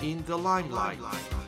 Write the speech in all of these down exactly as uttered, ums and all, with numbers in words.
in the limelight.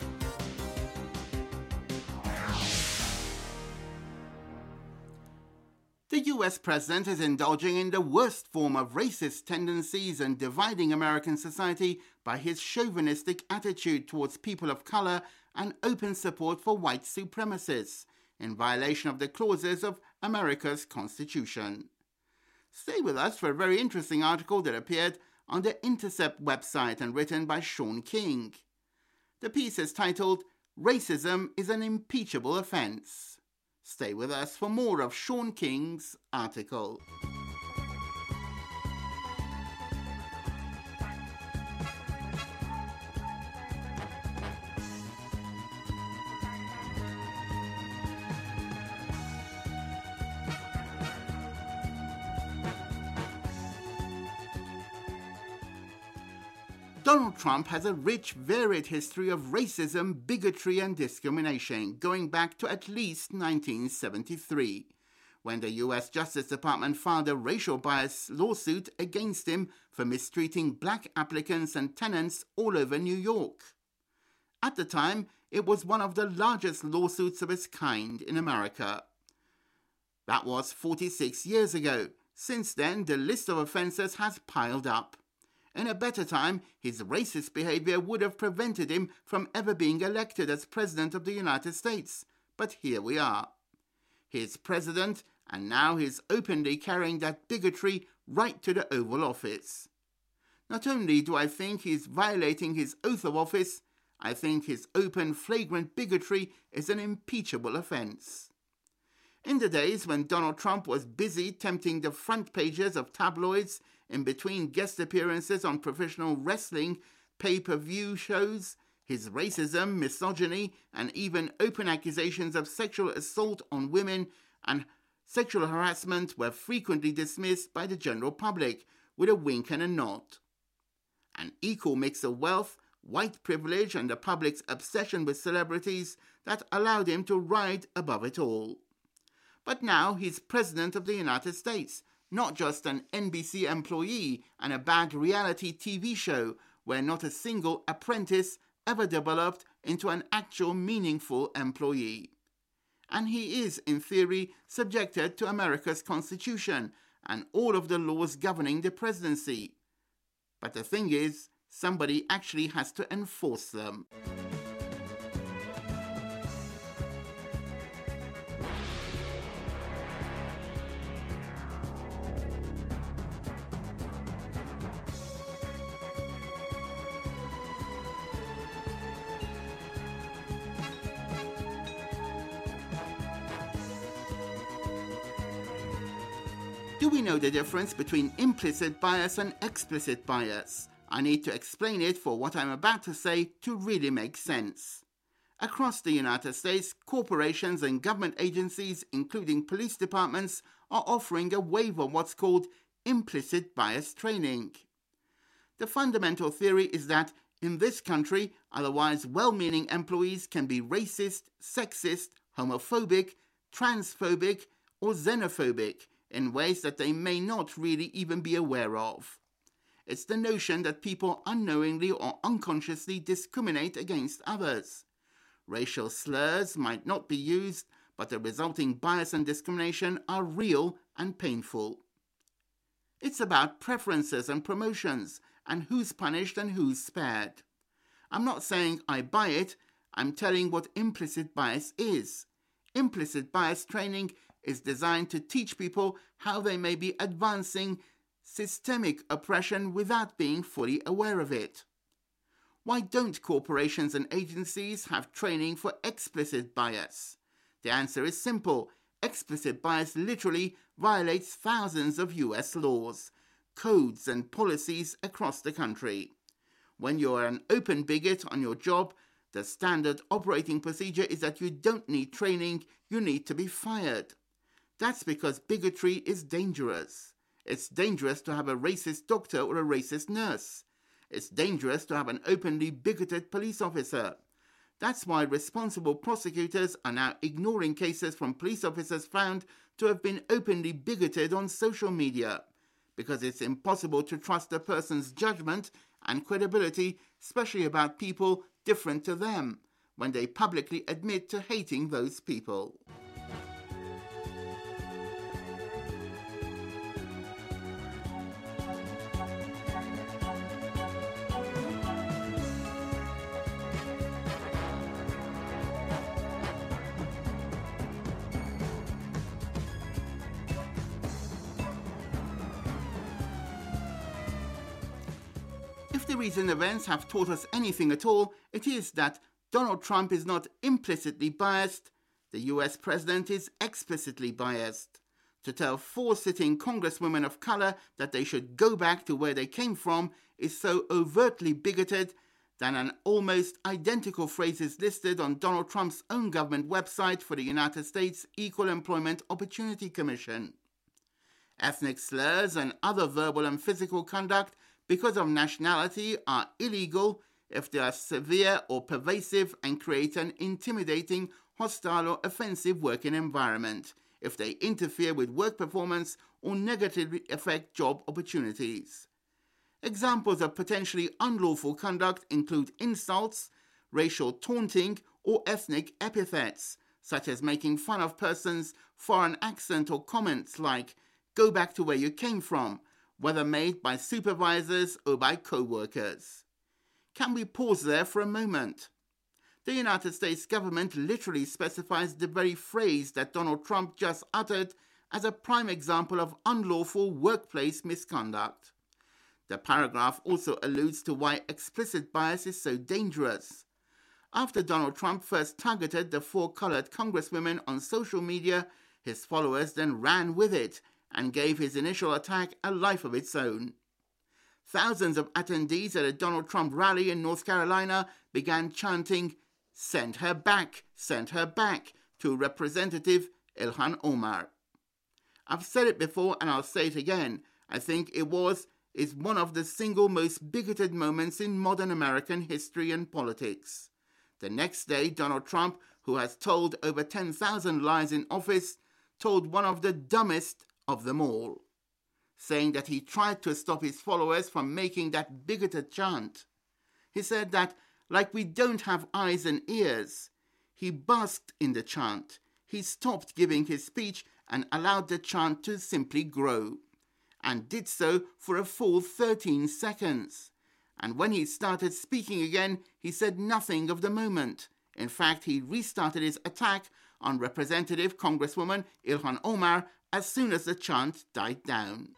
The U S president is indulging in the worst form of racist tendencies and dividing American society by his chauvinistic attitude towards people of color and open support for white supremacists, in violation of the clauses of America's Constitution. Stay with us for a very interesting article that appeared on the Intercept website and written by Sean King. The piece is titled, "Racism is an Impeachable Offense." Stay with us for more of Sean King's article. Donald Trump has a rich, varied history of racism, bigotry, and discrimination, going back to at least nineteen seventy-three, when the U S Justice Department filed a racial bias lawsuit against him for mistreating black applicants and tenants all over New York. At the time, it was one of the largest lawsuits of its kind in America. That was forty-six years ago. Since then, the list of offences has piled up. In a better time, his racist behavior would have prevented him from ever being elected as President of the United States. But here we are. He is President, and now he is openly carrying that bigotry right to the Oval Office. Not only do I think he is violating his oath of office, I think his open, flagrant bigotry is an impeachable offense. In the days when Donald Trump was busy tempting the front pages of tabloids in between guest appearances on professional wrestling pay-per-view shows, his racism, misogyny, and even open accusations of sexual assault on women and sexual harassment were frequently dismissed by the general public with a wink and a nod. An equal mix of wealth, white privilege, and the public's obsession with celebrities that allowed him to ride above it all. But now he's President of the United States, not just an N B C employee and a bad reality T V show where not a single apprentice ever developed into an actual meaningful employee. And he is, in theory, subjected to America's Constitution and all of the laws governing the presidency. But the thing is, somebody actually has to enforce them. Do we know the difference between implicit bias and explicit bias? I need to explain it for what I'm about to say to really make sense. Across the United States, corporations and government agencies, including police departments, are offering a wave of what's called implicit bias training. The fundamental theory is that in this country, otherwise well-meaning employees can be racist, sexist, homophobic, transphobic, or xenophobic in ways that they may not really even be aware of. It's the notion that people unknowingly or unconsciously discriminate against others. Racial slurs might not be used, but the resulting bias and discrimination are real and painful. It's about preferences and promotions, and who's punished and who's spared. I'm not saying I buy it, I'm telling what implicit bias is. Implicit bias training is designed to teach people how they may be advancing systemic oppression without being fully aware of it. Why don't corporations and agencies have training for explicit bias? The answer is simple. Explicit bias literally violates thousands of U S laws, codes, and policies across the country. When you're an open bigot on your job, the standard operating procedure is that you don't need training, you need to be fired. That's because bigotry is dangerous. It's dangerous to have a racist doctor or a racist nurse. It's dangerous to have an openly bigoted police officer. That's why responsible prosecutors are now ignoring cases from police officers found to have been openly bigoted on social media, because it's impossible to trust a person's judgment and credibility, especially about people different to them, when they publicly admit to hating those people. If the recent events have taught us anything at all, it is that Donald Trump is not implicitly biased, the U S president is explicitly biased. To tell four sitting congresswomen of color that they should go back to where they came from is so overtly bigoted that an almost identical phrase is listed on Donald Trump's own government website for the United States Equal Employment Opportunity Commission. Ethnic slurs and other verbal and physical conduct because of nationality are illegal if they are severe or pervasive and create an intimidating, hostile or offensive working environment, if they interfere with work performance or negatively affect job opportunities. Examples of potentially unlawful conduct include insults, racial taunting, or ethnic epithets, such as making fun of persons' foreign accent or comments like, "Go back to where you came from," whether made by supervisors or by co-workers. Can we pause there for a moment? The United States government literally specifies the very phrase that Donald Trump just uttered as a prime example of unlawful workplace misconduct. The paragraph also alludes to why explicit bias is so dangerous. After Donald Trump first targeted the four colored congresswomen on social media, his followers then ran with it and gave his initial attack a life of its own. Thousands of attendees at a Donald Trump rally in North Carolina began chanting, "Send her back, send her back," to Representative Ilhan Omar. I've said it before and I'll say it again. I think it was, is one of the single most bigoted moments in modern American history and politics. The next day, Donald Trump, who has told over ten thousand lies in office, told one of the dumbest of them all, saying that he tried to stop his followers from making that bigoted chant. He said that, like we don't have eyes and ears, he basked in the chant. He stopped giving his speech and allowed the chant to simply grow, and did so for a full thirteen seconds. And when he started speaking again, he said nothing of the moment. In fact, he restarted his attack on Representative Congresswoman Ilhan Omar as soon as the chant died down.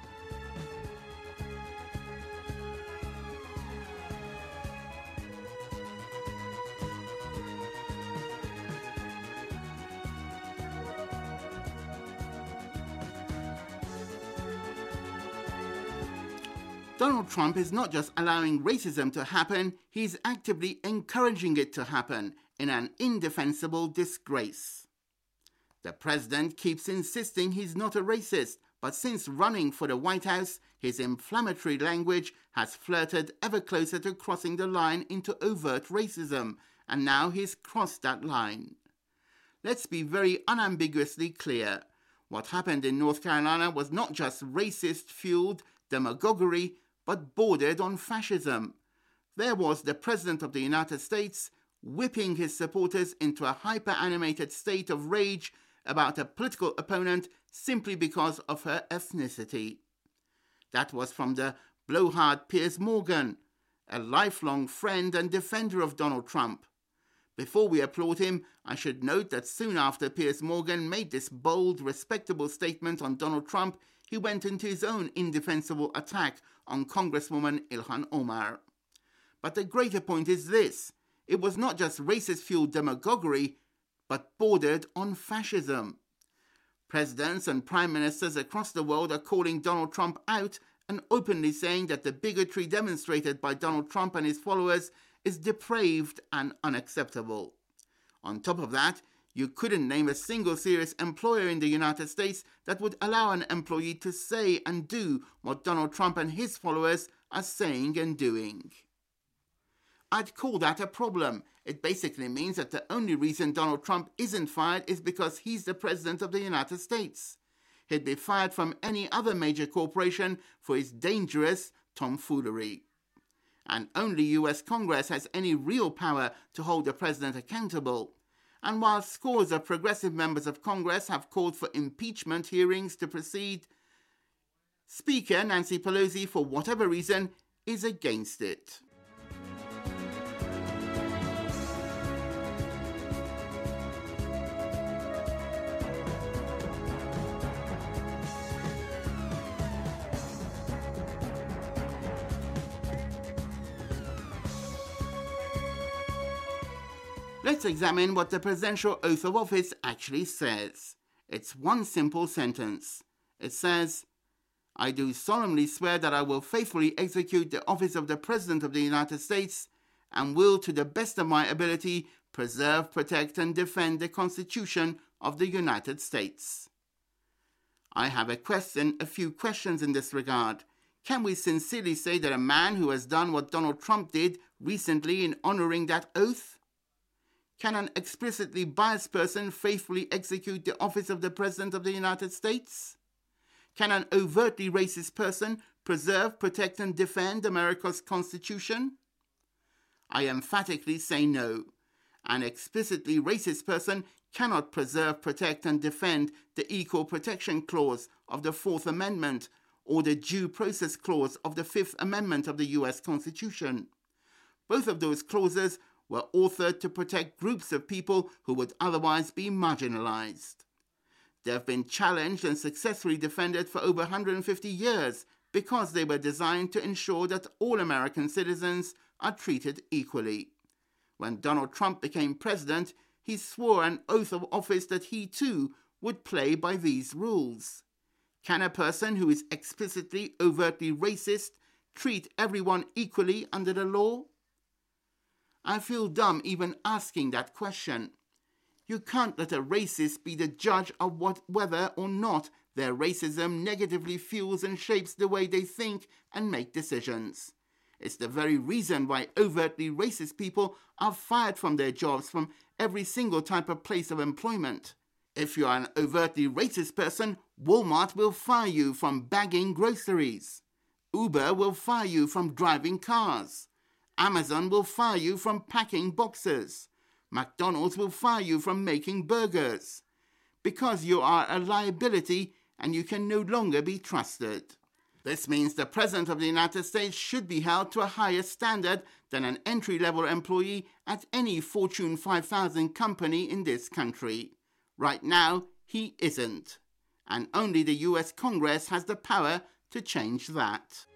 Donald Trump is not just allowing racism to happen, he's actively encouraging it to happen in an indefensible disgrace. The president keeps insisting he's not a racist, but since running for the White House, his inflammatory language has flirted ever closer to crossing the line into overt racism, and now he's crossed that line. Let's be very unambiguously clear. What happened in North Carolina was not just racist-fueled demagoguery, but bordered on fascism. There was the President of the United States whipping his supporters into a hyper-animated state of rage about a political opponent simply because of her ethnicity. That was from the blowhard Piers Morgan, a lifelong friend and defender of Donald Trump. Before we applaud him, I should note that soon after Piers Morgan made this bold, respectable statement on Donald Trump, he went into his own indefensible attack on Congresswoman Ilhan Omar. But the greater point is this: it was not just racist-fueled demagoguery, but bordered on fascism. Presidents and prime ministers across the world are calling Donald Trump out and openly saying that the bigotry demonstrated by Donald Trump and his followers is depraved and unacceptable. On top of that, you couldn't name a single serious employer in the United States that would allow an employee to say and do what Donald Trump and his followers are saying and doing. I'd call that a problem. It basically means that the only reason Donald Trump isn't fired is because he's the President of the United States. He'd be fired from any other major corporation for his dangerous tomfoolery. and only U S Congress has any real power to hold the president accountable. And while scores of progressive members of Congress have called for impeachment hearings to proceed, Speaker Nancy Pelosi, for whatever reason, is against it. Let's examine what the Presidential Oath of Office actually says. It's one simple sentence. It says, "I do solemnly swear that I will faithfully execute the office of the President of the United States and will, to the best of my ability, preserve, protect, and defend the Constitution of the United States." I have a question, a few questions in this regard. Can we sincerely say that a man who has done what Donald Trump did recently in honoring that oath? Can an explicitly biased person faithfully execute the office of the President of the United States? Can an overtly racist person preserve, protect, and defend America's Constitution? I emphatically say no. An explicitly racist person cannot preserve, protect, and defend the Equal Protection Clause of the Fourth Amendment or the Due Process Clause of the Fifth Amendment of the U S Constitution. Both of those clauses were authored to protect groups of people who would otherwise be marginalized. They have been challenged and successfully defended for over one hundred fifty years because they were designed to ensure that all American citizens are treated equally. When Donald Trump became president, he swore an oath of office that he too would play by these rules. Can a person who is explicitly, overtly racist treat everyone equally under the law? I feel dumb even asking that question. You can't let a racist be the judge of what, whether or not their racism negatively fuels and shapes the way they think and make decisions. It's the very reason why overtly racist people are fired from their jobs from every single type of place of employment. If you are an overtly racist person, Walmart will fire you from bagging groceries. Uber will fire you from driving cars. Amazon will fire you from packing boxes. McDonald's will fire you from making burgers. Because you are a liability and you can no longer be trusted. This means the President of the United States should be held to a higher standard than an entry-level employee at any Fortune five thousand company in this country. Right now, he isn't. And only the U S Congress has the power to change that.